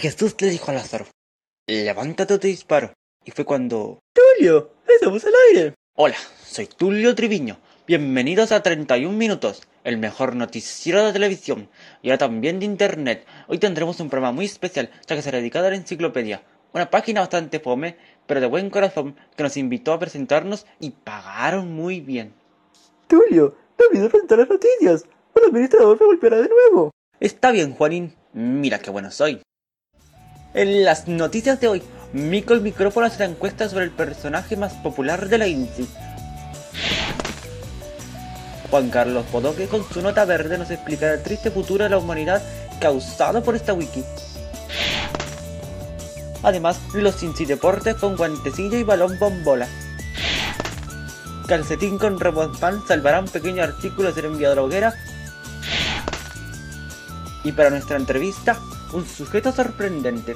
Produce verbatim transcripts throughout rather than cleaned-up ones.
Jesús le dijo a Lázaro: levántate o te disparo. Y fue cuando... ¡Tulio! ¡Estamos al aire! Hola, soy Tulio Triviño. Bienvenidos a treinta y un minutos, el mejor noticiero de televisión y ahora también de internet. Hoy tendremos un programa muy especial, ya que será dedicado a la enciclopedia. Una página bastante fome, pero de buen corazón, que nos invitó a presentarnos y pagaron muy bien. Tulio, no olvides presentar las noticias. El administrador me golpeará de nuevo. Está bien, Juanín. Mira qué bueno soy. En las noticias de hoy, Mico el micrófono hace la encuesta sobre el personaje más popular de la I N S I. Juan Carlos Bodoque con su nota verde nos explicará el triste futuro de la humanidad causado por esta wiki. Además, los Cincy Deportes con guantecillo y balón bombola. Calcetín con rebozán salvará un pequeño artículo de ser enviado a la hoguera. Y para nuestra entrevista, un sujeto sorprendente.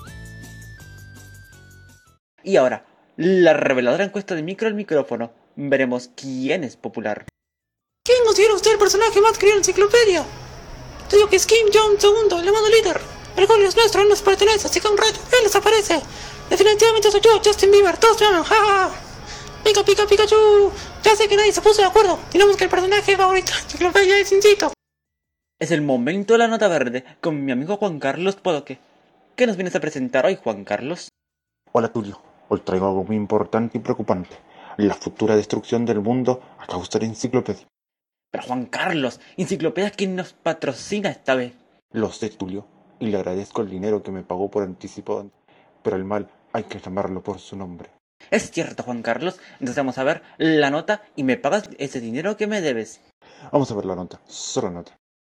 Y ahora, la reveladora encuesta de Micro al micrófono. Veremos quién es popular. ¿Quién considera usted el personaje más querido en la enciclopedia? Te digo que es Kim Jong segundo, el llamado líder. El gol es nuestro, no nos pertenece, así que un rayo, él desaparece. Definitivamente soy yo, Justin Bieber, todos me aman, jaja. Pica, pica, Pikachu. Ya sé que nadie se puso de acuerdo. Digamos que el personaje favorito de la enciclopedia es Cincito. Es el momento de la nota verde con mi amigo Juan Carlos Bodoque. ¿Qué nos vienes a presentar hoy, Juan Carlos? Hola, Tulio. Hoy traigo algo muy importante y preocupante. La futura destrucción del mundo a causa de la enciclopedia. Pero Juan Carlos, Enciclopedia es quien nos patrocina esta vez. Lo sé, Tulio, y le agradezco el dinero que me pagó por anticipado, pero el mal hay que llamarlo por su nombre. Es cierto, Juan Carlos. Entonces vamos a ver la nota y me pagas ese dinero que me debes. Vamos a ver la nota, solo nota.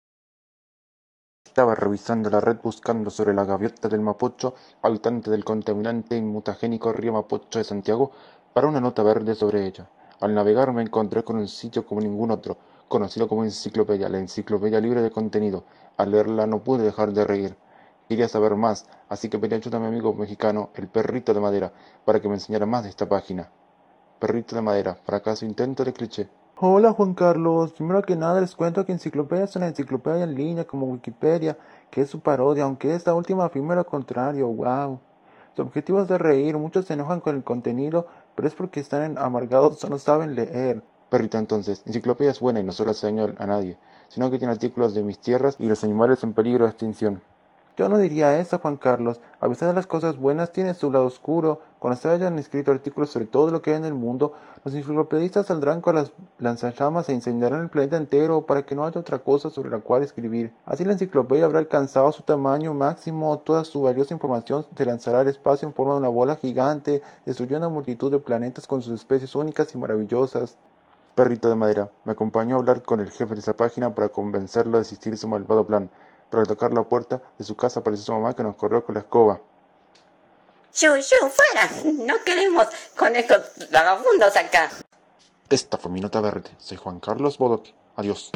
Estaba revisando la red buscando sobre la gaviota del Mapocho, habitante del contaminante y mutagénico río Mapocho de Santiago, para una nota verde sobre ella. Al navegar me encontré con un sitio como ningún otro, conocido como Enciclopedia, la enciclopedia libre de contenido. Al leerla no pude dejar de reír. Quería saber más, así que pedí ayuda a mi amigo mexicano, el Perrito de Madera, para que me enseñara más de esta página. Perrito de Madera, fracaso intento de cliché. Hola Juan Carlos, primero que nada les cuento que Enciclopedia es una enciclopedia en línea como Wikipedia, que es su parodia, aunque esta última afirma lo contrario, wow. Su objetivo es de reír, muchos se enojan con el contenido, pero es porque están amargados o no saben leer. Perrito, entonces, Enciclopedia es buena y no solo hace daño a nadie, sino que tiene artículos de mis tierras y los animales en peligro de extinción. Yo no diría eso, Juan Carlos. A pesar de las cosas buenas, tiene su lado oscuro. Cuando se hayan escrito artículos sobre todo lo que hay en el mundo, los enciclopedistas saldrán con las lanzallamas e incendiarán el planeta entero para que no haya otra cosa sobre la cual escribir. Así la enciclopedia habrá alcanzado su tamaño máximo, toda su valiosa información se lanzará al espacio en forma de una bola gigante, destruyendo a multitud de planetas con sus especies únicas y maravillosas. Perrito de Madera, me acompañó a hablar con el jefe de esa página para convencerlo de desistir de su malvado plan. Pero al tocar la puerta de su casa apareció su mamá que nos corrió con la escoba. ¡Yo, yo, fuera! No queremos con estos vagabundos acá. Esta fue mi nota verde. Soy Juan Carlos Bodoque. Adiós.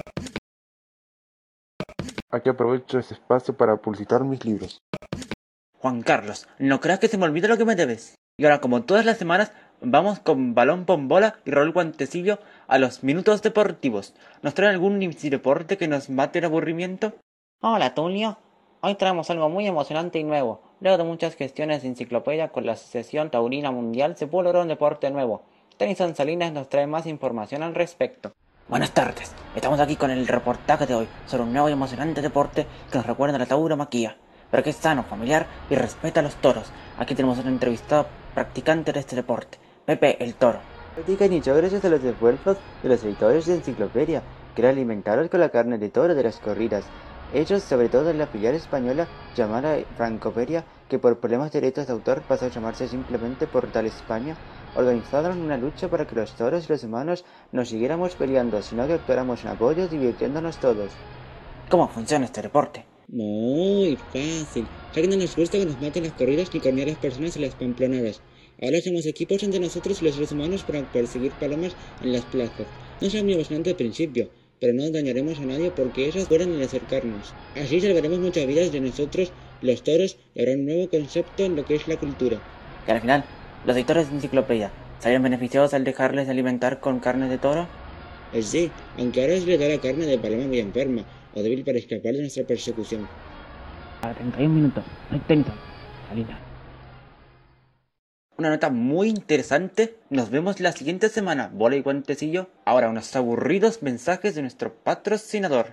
Aquí aprovecho este espacio para publicitar mis libros. Juan Carlos, no creas que se me olvide lo que me debes. Y ahora, como todas las semanas, vamos con balón bombola y rol guantecillo a los minutos deportivos. ¿Nos traen algún deporte que nos mate el aburrimiento? Hola, Tulio. Hoy traemos algo muy emocionante y nuevo. Luego de muchas gestiones de enciclopedia con la Asociación Taurina Mundial, se pudo lograr un deporte nuevo. Tennyson Salinas nos trae más información al respecto. Buenas tardes. Estamos aquí con el reportaje de hoy sobre un nuevo y emocionante deporte que nos recuerda a la tauromaquia, pero que es sano, familiar y respeta a los toros. Aquí tenemos a un entrevistado practicante de este deporte, Pepe el Toro. Practica inició gracias a los esfuerzos de los editores de enciclopedia, que era alimentados con la carne de toro de las corridas. Ellos, sobre todo en la filial española llamada Francopedia, que por problemas de derechos de autor pasó a llamarse simplemente Portal España, organizaron una lucha para que los toros y los humanos no siguiéramos peleando, sino que actuáramos en apoyo divirtiéndonos todos. ¿Cómo funciona este deporte? Muy fácil, ya que no nos gusta que nos maten las corridas ni cornear a las personas en las pamplonadas. Ahora hacemos equipos entre nosotros y los seres humanos para perseguir palomas en las plazas. No será muy emocionante al principio, pero no dañaremos a nadie porque ellos fueran al acercarnos. Así salvaremos muchas vidas de nosotros, los toros, y habrá un nuevo concepto en lo que es la cultura. Y al final, los editores de enciclopedia, ¿salieron beneficiados al dejarles alimentar con carne de toro? Eh, sí, aunque ahora se les da la carne de paloma muy enferma o débil para escapar de nuestra persecución. A treinta y un minutos. No hay tenis. Salina. Una nota muy interesante. Nos vemos la siguiente semana. Bola y guantecillo. Ahora unos aburridos mensajes de nuestro patrocinador.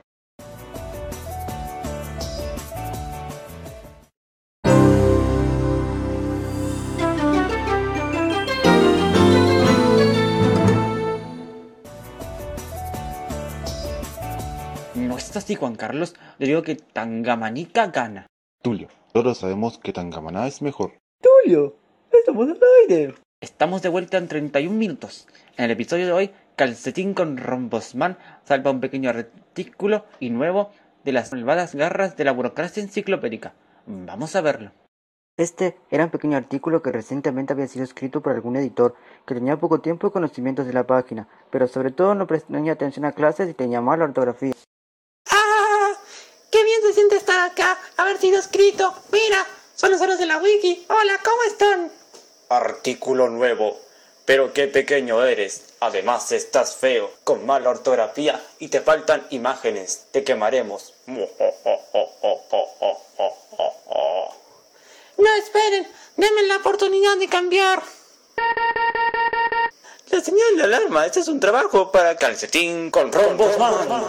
No es así, Juan Carlos. Le digo que Tangamanica gana. Tulio, todos sabemos que Tangamaná es mejor. Tulio, estamos al aire. Estamos de vuelta en treinta y un minutos. En el episodio de hoy, Calcetín con Rombosman salva un pequeño artículo y nuevo de las malvadas garras de la burocracia enciclopédica. Vamos a verlo. Este era un pequeño artículo que recientemente había sido escrito por algún editor que tenía poco tiempo y conocimientos de la página, pero sobre todo no prestaba atención a clases y tenía mala ortografía. ¡Ah! ¡Qué bien se siente estar acá! Haber sido escrito. Mira, son los horas de la wiki. Hola, ¿cómo están? Artículo nuevo. Pero qué pequeño eres. Además estás feo, con mala ortografía y te faltan imágenes. Te quemaremos. No, esperen. Denme la oportunidad de cambiar. La señal de alarma. Este es un trabajo para Calcetín con Rombosman.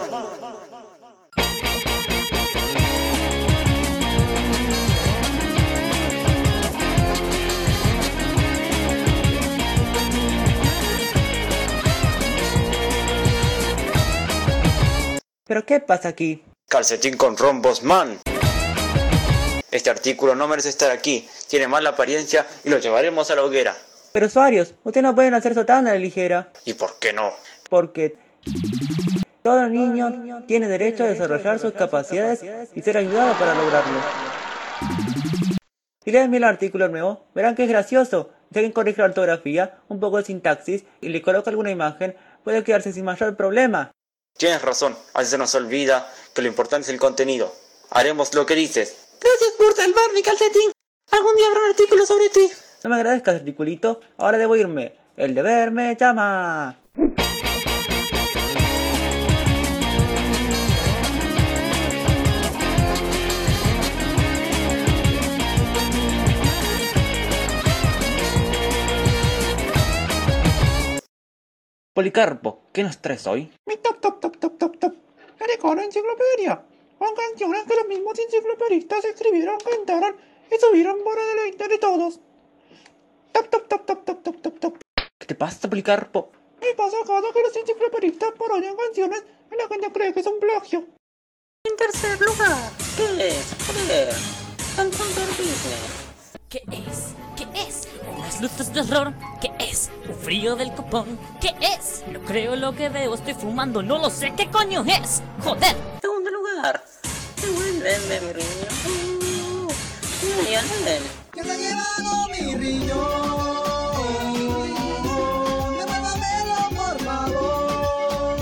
¿Pero qué pasa aquí? Calcetín con Rombosman. Este artículo no merece estar aquí. Tiene mala apariencia y lo llevaremos a la hoguera. Pero usuarios, ustedes no pueden hacer eso tan a la ligera. ¿Y por qué no? Porque todo niño tiene derecho a desarrollar sus capacidades y ser ayudado para lograrlo. Si leen bien el artículo nuevo, verán que es gracioso. Si alguien corrige la ortografía, un poco de sintaxis y le coloca alguna imagen, puede quedarse sin mayor problema. Tienes razón, a veces se nos olvida que lo importante es el contenido. Haremos lo que dices. Gracias por salvarme, Calcetín. Algún día habrá un artículo sobre ti. No me agradezcas, articulito. Ahora debo irme. El deber me llama. Policarpo, ¿qué nos traes hoy? Mi top, top, top, top, top, top. La decoro enciclopedia. Con canciones que los mismos enciclopedistas escribieron, cantaron y subieron para deleite de todos. Top, top, top, top, top, top, top, top. ¿Qué te pasa, Policarpo? Me pasa cada que los enciclopedistas parodian canciones y la gente cree que es un plagio. En tercer lugar, ¿qué es? Joder. Santander Business. ¿Qué es? ¿Qué es? Unas luces de horror. ¿Qué es? Un frío del copón. ¿Qué es? No creo lo que veo, estoy fumando, no lo sé. ¿Qué coño es? ¡Joder! Segundo lugar, devuélveme mi riñón. Lionel. Que se ha llevado mi riñón. Devuélvamelo, por favor.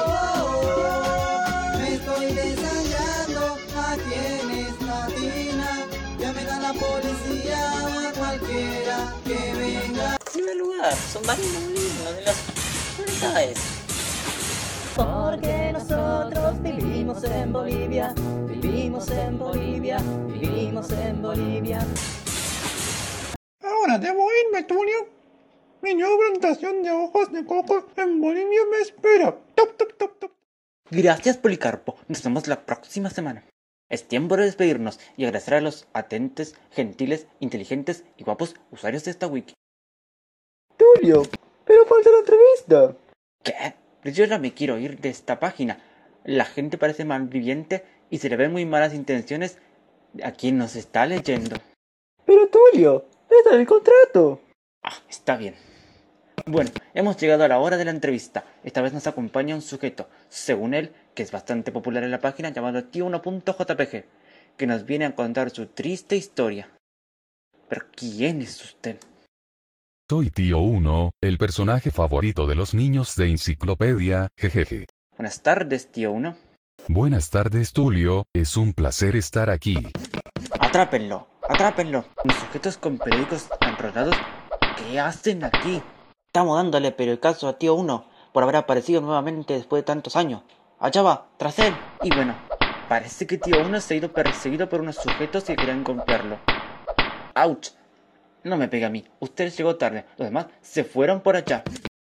Me estoy desangrando aquí en esta tina. Llamen a la policía o a cualquiera que venga. En primer lugar, son varios himnos de las comunidades. Porque nosotros vivimos en Bolivia, vivimos en Bolivia, vivimos en Bolivia. Ahora debo irme, Tulio. Mi nueva plantación de ojos de coco en Bolivia me espera. Top, top, top, top. Gracias, Policarpo. Nos vemos la próxima semana. Es tiempo de despedirnos y agradecer a los atentos, gentiles, inteligentes y guapos usuarios de esta wiki. Tulio, pero falta la entrevista. ¿Qué? Yo ya me quiero ir de esta página. La gente parece malviviente y se le ven muy malas intenciones a quien nos está leyendo. Pero Tulio, está en el contrato. Ah, está bien. Bueno, hemos llegado a la hora de la entrevista. Esta vez nos acompaña un sujeto, según él, que es bastante popular en la página, llamado tío uno punto J P G, que nos viene a contar su triste historia. ¿Pero quién es usted? Soy Tío Uno, el personaje favorito de los niños de Enciclopedia, jejeje. Buenas tardes, tío Uno. Buenas tardes, Tulio, es un placer estar aquí. Atrápenlo, atrápenlo. Los sujetos con periódicos enrollados, ¿qué hacen aquí? Estamos dándole periodicazo a tío Uno por haber aparecido nuevamente después de tantos años. Allá va, tras él. Y bueno, Parece que tío uno se ha ido perseguido por unos sujetos que querían golpearlo. ¡Auch! No me pegue a mí. Usted llegó tarde. Los demás se fueron por allá.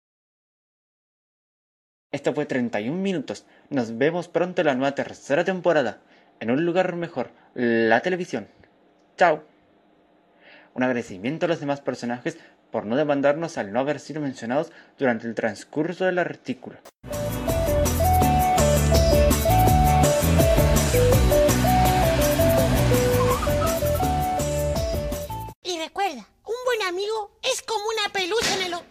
Esto fue treinta y un minutos. Nos vemos pronto en la nueva tercera temporada. En un lugar mejor. La televisión. Chao. Un agradecimiento a los demás personajes por no demandarnos al no haber sido mencionados durante el transcurso del artículo. Y recuerda, un buen amigo es como una pelusa en el ojo.